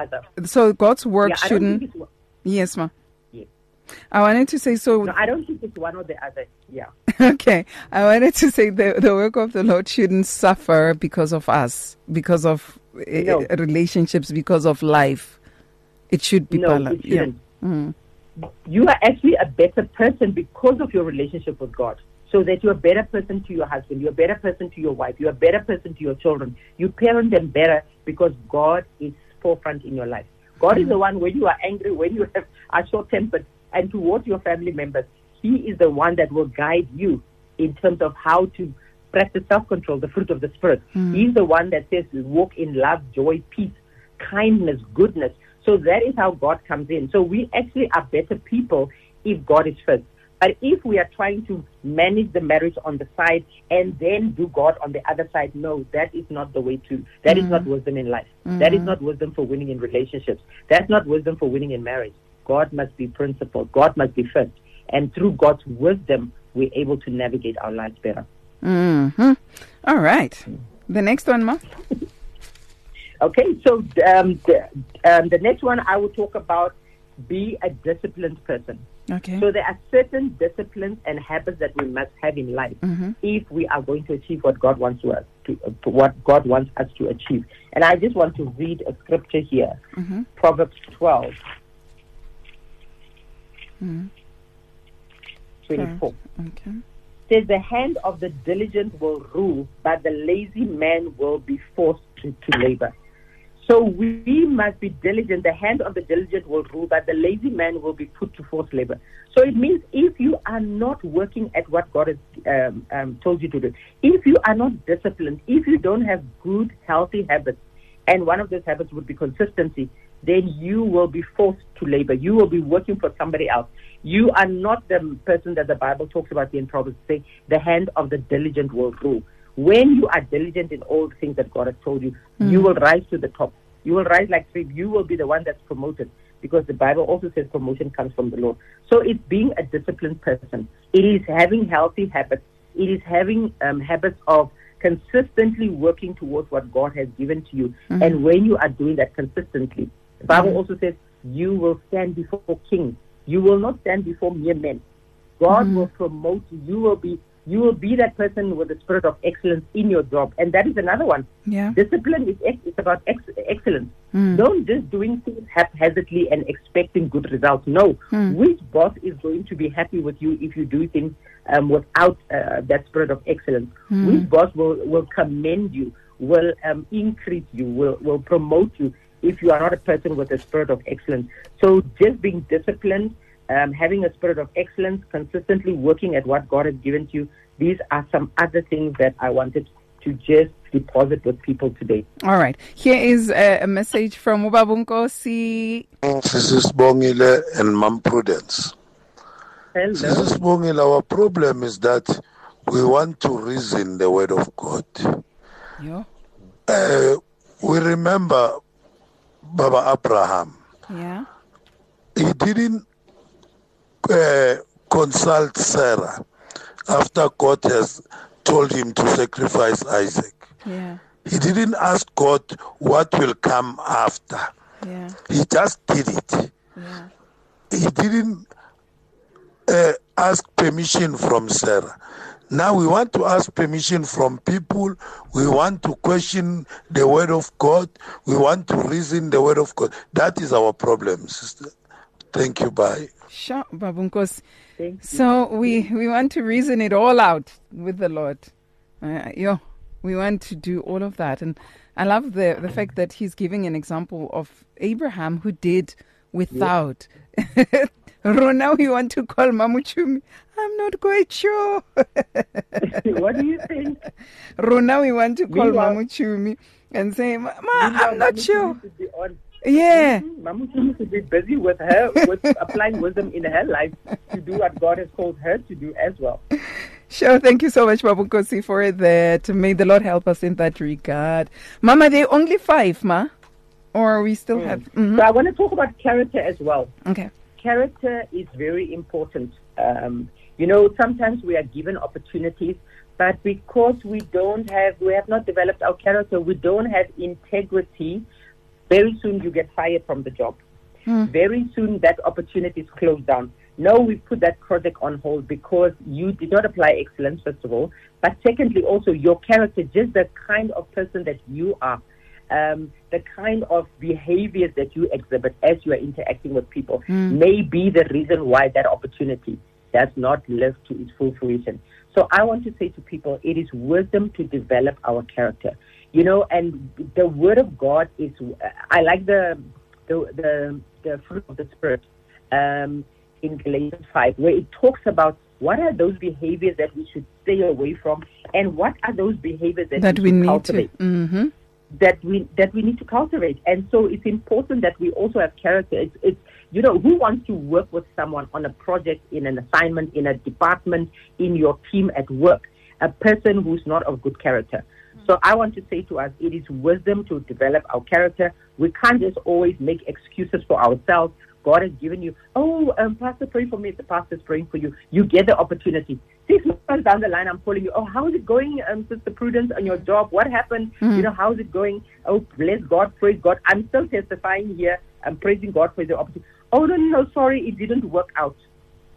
so God's word yeah, shouldn't, yes, ma. I wanted to say so. No, I don't think it's one or the other. Yeah. Okay. I wanted to say the the work of the Lord shouldn't suffer because of us, because of no. uh, relationships, because of life. It should be no, balanced. It shouldn't. Yeah. Mm. You are actually a better person because of your relationship with God. So that you're a better person to your husband, you're a better person to your wife, you're a better person to your children. You parent them better because God is forefront in your life. God mm. is the one, when you are angry, when you have, are short-tempered, and towards your family members, He is the one that will guide you in terms of how to practice self-control, the fruit of the Spirit. Mm. He's the one that says walk in love, joy, peace, kindness, goodness. So that is how God comes in. So we actually are better people if God is first. But if we are trying to manage the marriage on the side and then do God on the other side, no, that is not the way to. That mm. is not wisdom in life. Mm. That is not wisdom for winning in relationships. That's not wisdom for winning in marriage. God must be principal. God must be first. And through God's wisdom, we're able to navigate our lives better. Mm-hmm. All right. The next one, Ma. Okay, so um, the, um, the next one I will talk about, be a disciplined person. Okay. So there are certain disciplines and habits that we must have in life Mm-hmm. if we are going to achieve what God wants to us to, uh, to what God wants us to achieve. And I just want to read a scripture here, Mm-hmm. Proverbs twelve, Mm-hmm. twenty-four. Okay. Says the hand of the diligent will rule, but the lazy man will be forced to, to labor. So we must be diligent. The hand of the diligent will rule, but the lazy man will be put to forced labor. So it means if you are not working at what God has um, um, told you to do, if you are not disciplined, if you don't have good, healthy habits, and one of those habits would be consistency, then you will be forced to labor. You will be working for somebody else. You are not the person that the Bible talks about in Proverbs, say, the hand of the diligent will rule. When you are diligent in all the things that God has told you, mm. you will rise to the top. You will rise like trees. You will be the one that's promoted, because the Bible also says promotion comes from the Lord. So it's being a disciplined person. It is having healthy habits. It is having um, habits of consistently working towards what God has given to you. Mm. And when you are doing that consistently, the Bible mm. also says you will stand before kings. You will not stand before mere men. God mm. will promote you. You will be you will be that person with the spirit of excellence in your job. And that is another one. Yeah. Discipline is ex- it's about ex- excellence. Mm. Don't just doing things haphazardly and expecting good results. No. Mm. Which boss is going to be happy with you if you do things um, without uh, that spirit of excellence? Mm. Which boss will, will commend you, will um, increase you, will, will promote you if you are not a person with a spirit of excellence? So just being disciplined, Um, having a spirit of excellence, consistently working at what God has given to you. These are some other things that I wanted to just deposit with people today. All right. Here is a, a message from Ubabunkosi. Missus Bongile and Mom Prudence. Hello. Missus Bongile, our problem is that we want to reason the word of God. Yeah. Uh, we remember Baba Abraham. Yeah. He didn't Uh, consult Sarah after God has told him to sacrifice Isaac. Yeah. He didn't ask God what will come after. Yeah. He just did it. Yeah. He didn't uh, ask permission from Sarah. Now we want to ask permission from people. We want to question the word of God. We want to reason the word of God. That is our problem, sister. Thank you. Bye. Sure, Babunkos. So we, we want to reason it all out with the Lord. Uh, yo, we want to do all of that. And I love the, the fact that he's giving an example of Abraham who did without. Yeah. Rona, we want to call Mamuchumi. I'm not quite sure. What do you think? Rona, we want to call Mamuchumi and say, Ma, I'm not sure. Yeah. Mamuchumi should be busy with her, with applying wisdom in her life to do what God has called her to do as well. Sure. Thank you so much, Babukosi, for that. May the Lord help us in that regard. Mama, there are only five, Ma? Or we still mm. have... Mm-hmm. So I want to talk about character as well. Okay. Character is very important. Um, you know, sometimes we are given opportunities, but because we don't have, we have not developed our character, we don't have integrity, very soon you get fired from the job. Mm. Very soon that opportunity is closed down. No, we put that project on hold because you did not apply excellence, first of all. But secondly, also your character, just the kind of person that you are, um, the kind of behaviors that you exhibit as you are interacting with people mm. may be the reason why that opportunity does not live to its full fruition. So I want to say to people, it is wisdom to develop our character. You know, and the word of God is, uh, I like the, the the the fruit of the Spirit um, in Galatians five, where it talks about what are those behaviors that we should stay away from, and what are those behaviors that, that we, we need cultivate, to mm-hmm. that we that we need to cultivate. And so it's important that we also have character. It's, it's you know, who wants to work with someone on a project, in an assignment, in a department, in your team at work, a person who's not of good character? So I want to say to us, it is wisdom to develop our character. We can't just always make excuses for ourselves. God has given you, oh, um, Pastor, pray for me. The pastor's praying for you. You get the opportunity. Six months down the line, I'm calling you. Oh, how is it going, um, Sister Prudence, on your job? What happened? Mm-hmm. You know, how is it going? Oh, bless God, praise God. I'm still testifying here. I'm praising God for the opportunity. Oh, no, no, no, sorry, it didn't work out.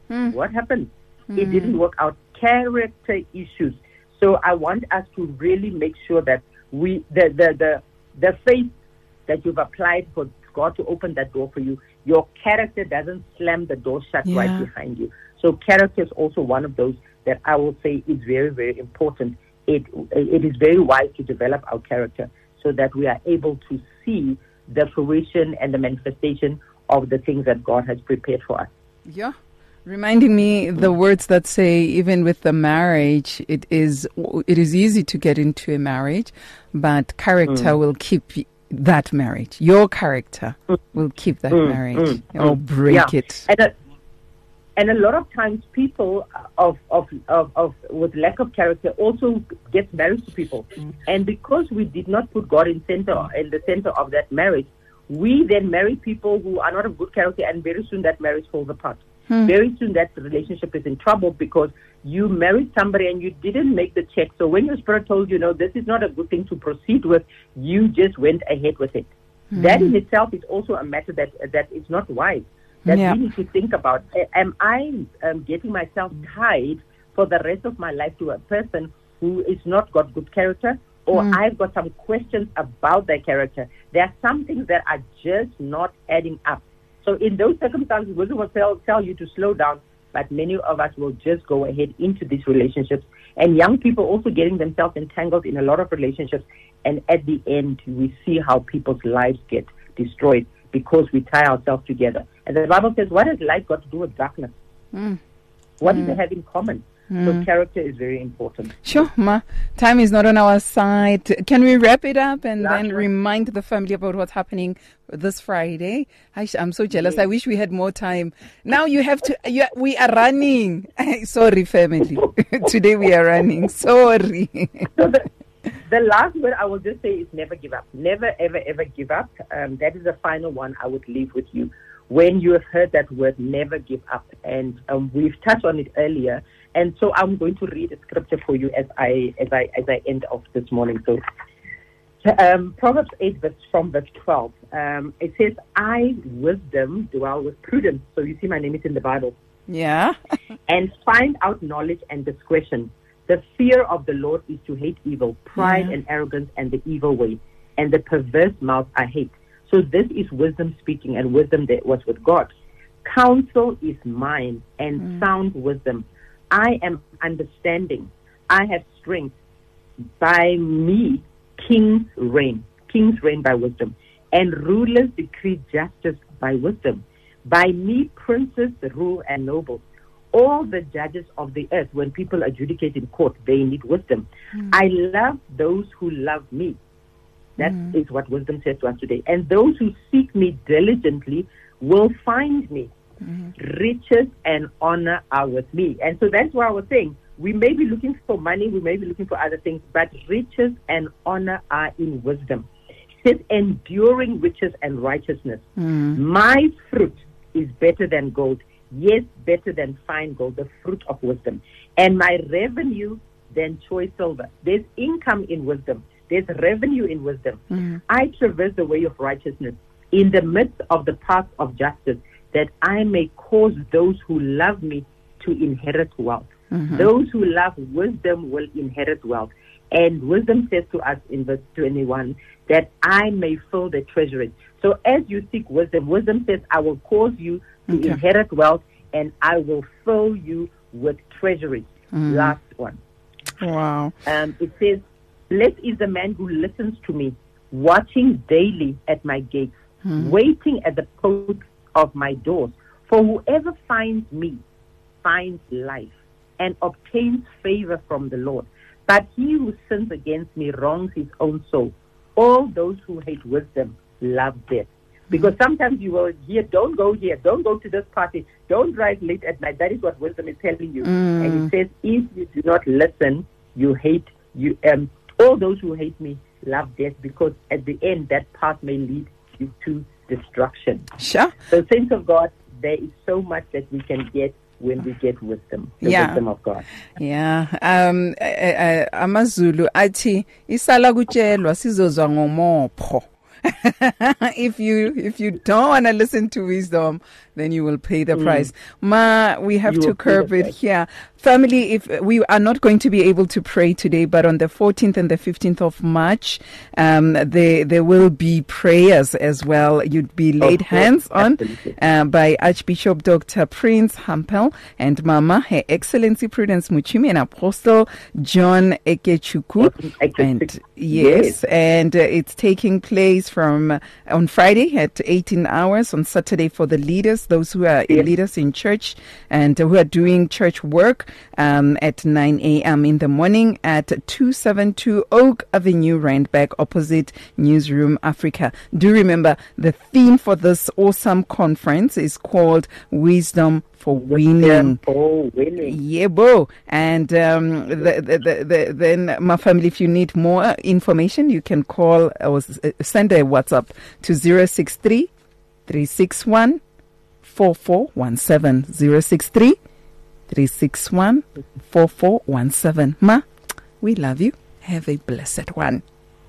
Mm. What happened? Mm. It didn't work out. Character issues. So I want us to really make sure that we, the, the, the, the faith that you've applied for God to open that door for you, your character doesn't slam the door shut yeah. right behind you. So character is also one of those that I will say is very, very important. It, it is very wise to develop our character so that we are able to see the fruition and the manifestation of the things that God has prepared for us. Yeah. Reminding me the words that say, even with the marriage, it is it is easy to get into a marriage, but character mm. will keep that marriage. Your character mm. will keep that mm. marriage mm. or break yeah. it. And a, and a lot of times people of, of, of, of with lack of character also get married to people. Mm. And because we did not put God in center in the center of that marriage, we then marry people who are not of good character, and very soon that marriage falls apart. Hmm. Very soon that relationship is in trouble because you married somebody and you didn't make the check. So when your spirit told you, no, this is not a good thing to proceed with, you just went ahead with it. Hmm. That in itself is also a matter that that is not wise. That yeah. we need to think about. Am I um, getting myself tied for the rest of my life to a person who is not got good character? Or hmm. I've got some questions about their character. There are some things that are just not adding up. So in those circumstances, wisdom will tell, tell you to slow down, but many of us will just go ahead into these relationships. And young people also getting themselves entangled in a lot of relationships. And at the end, we see how people's lives get destroyed because we tie ourselves together. And the Bible says, what has light got to do with darkness? Mm. What mm. do they have in common? Mm. So character is very important. Sure, Ma. Time is not on our side. Can we wrap it up and Last then one. remind the family about what's happening this Friday? I sh- I'm so jealous. Yes. I wish we had more time. Now you have to, you, we are running. Sorry, family. Today we are running. Sorry. So the, the last word I will just say is never give up. Never, ever, ever give up. Um, that is the final one I would leave with you. When you have heard that word, never give up. And um, we've touched on it earlier. And so I'm going to read a scripture for you as I as I as I end off this morning. So um, Proverbs eight, verse from verse twelve. Um, it says, "I wisdom dwell with prudence." So you see, my name is in the Bible. Yeah. And find out knowledge and discretion. The fear of the Lord is to hate evil, pride yeah. and arrogance, and the evil way, and the perverse mouth I hate. So this is wisdom speaking, and wisdom that was with God. Counsel is mine, and mm. sound wisdom. I am understanding. I have strength. By me, kings reign. Kings reign by wisdom. And rulers decree justice by wisdom. By me, princes rule and nobles. All the judges of the earth, when people adjudicate in court, they need wisdom. Mm. I love those who love me. That mm. is what wisdom says to us today. And those who seek me diligently will find me. Mm-hmm. Riches and honor are with me. And so that's why I was saying, we may be looking for money, we may be looking for other things, but riches and honor are in wisdom. It says, enduring riches and righteousness. Mm. My fruit is better than gold, yes, better than fine gold, the fruit of wisdom. And my revenue than choice silver. There's income in wisdom. There's revenue in wisdom. Mm. I traverse the way of righteousness in the midst of the path of justice, that I may cause those who love me to inherit wealth. Mm-hmm. Those who love wisdom will inherit wealth. And wisdom says to us in verse twenty-one that I may fill the treasury. So as you seek wisdom, wisdom says, I will cause you to okay. inherit wealth, and I will fill you with treasury. Mm. Last one. Wow. Um, it says, blessed is the man who listens to me, watching daily at my gates, mm. waiting at the post of my doors. For whoever finds me finds life and obtains favor from the Lord. But he who sins against me wrongs his own soul. All those who hate wisdom love death. Because sometimes you will hear, don't go here, don't go to this party, don't drive late at night. That is what wisdom is telling you. Mm. And it says, if you do not listen, you hate, you. Um, all those who hate me love death, because at the end, that path may lead you to destruction. Sure. So, saints of God, there is so much that we can get when we get wisdom, the yeah. wisdom of God. Yeah. Um, uh, uh, AmaZulu athi isala kutshelwa sizozwa ngomopho. if you if you don't want to listen to wisdom, then you will pay the mm. price. Ma, we have you to curb it here. Family, if we are not going to be able to pray today, but on the fourteenth and the fifteenth of March, um, there, there will be prayers as well. You'd be laid hands on uh, by Archbishop Doctor Prince Hampel and Mama, Her Excellency Prudence Muchimi and Apostle John Ekechukwu. And yes, yes. and uh, it's taking place from uh, on Friday at eighteen hours, on Saturday for the leaders, those who are yes. leaders in church and uh, who are doing church work. Um, at nine a.m. in the morning at two seventy-two Oak Avenue, Randburg, opposite Newsroom Africa. Do remember, the theme for this awesome conference is called Wisdom for Winning. For winning. Yeah, bo. And um, the, the, the, the, then, my family, if you need more information, you can call or send a WhatsApp to zero six three, three six one, four four one seven. zero six three, three six one, four four one seven. Ma, we love you. Have a blessed one.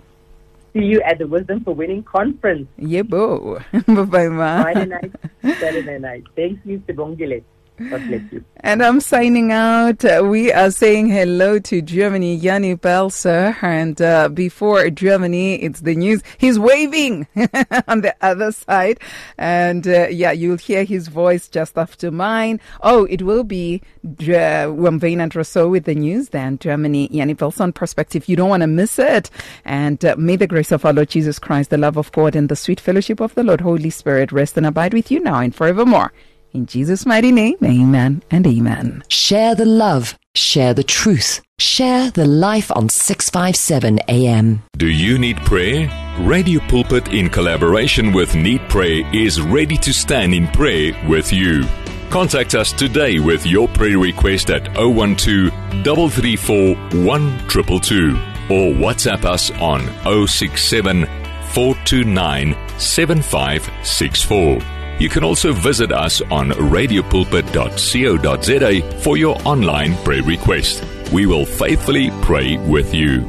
See you at the Wisdom for Winning conference. Yeah, bo. Bye-bye, ma. Friday night, Saturday night. Thank you, Sibongile. God bless you. And I'm signing out. Uh, we are saying hello to Germany, Yanni Belser. And uh, before Germany, it's the news. He's waving on the other side. And uh, yeah, you'll hear his voice just after mine. Oh, it will be uh, Wamvain and Rousseau with the news. Then Germany, Yanni Belser on Perspective. You don't want to miss it. And uh, may the grace of our Lord Jesus Christ, the love of God, and the sweet fellowship of the Lord Holy Spirit rest and abide with you now and forevermore. In Jesus' mighty name, amen and amen. Share the love, share the truth, share the life on six fifty-seven A M. Do you need prayer? Radio Pulpit, in collaboration with Need Prayer, is ready to stand in prayer with you. Contact us today with your prayer request at zero one two, three three four, one two two two or WhatsApp us on zero six seven, four two nine, seven five six four. You can also visit us on radio pulpit dot co dot za for your online prayer request. We will faithfully pray with you.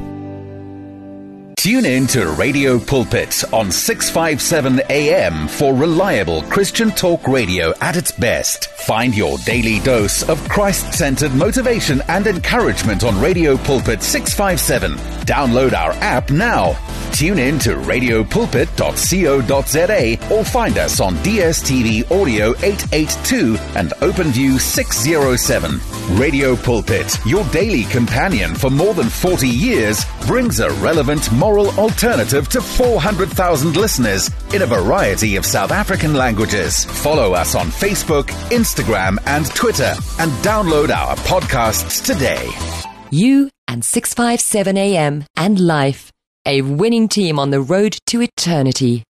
Tune in to Radio Pulpit on six fifty-seven A M for reliable Christian talk radio at its best. Find your daily dose of Christ-centered motivation and encouragement on Radio Pulpit six fifty-seven. Download our app now. Tune in to radio pulpit dot co dot za or find us on D S T V Audio eight eighty-two and OpenView six oh seven. Radio Pulpit, your daily companion for more than forty years, brings a relevant moral alternative to four hundred thousand listeners in a variety of South African languages. Follow us on Facebook, Instagram, and Twitter, and download our podcasts today. You and six fifty-seven A M and Life, a winning team on the road to eternity.